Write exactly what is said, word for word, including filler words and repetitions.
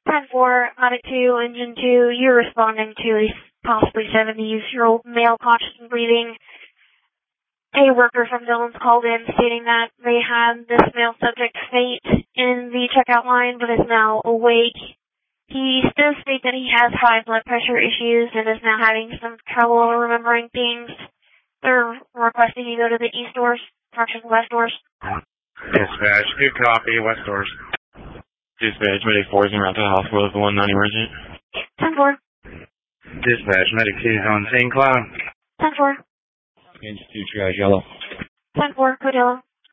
ten four, Medic two, Engine two, you're responding to a possibly seventy-year-old male conscious and breathing. A worker from Dillon's called in stating that they had this male subject faint in the checkout line but is now awake. He does state that he has high blood pressure issues and is now having some trouble remembering things. They're requesting you go to the east doors, direction west doors. Dispatch, good copy, west doors. Dispatch, Medic four is en route to the hospital with the one nine emergent. ten four. Dispatch, Medic two is on Saint Cloud. ten four. Engine two, triage yellow. ten four, code yellow.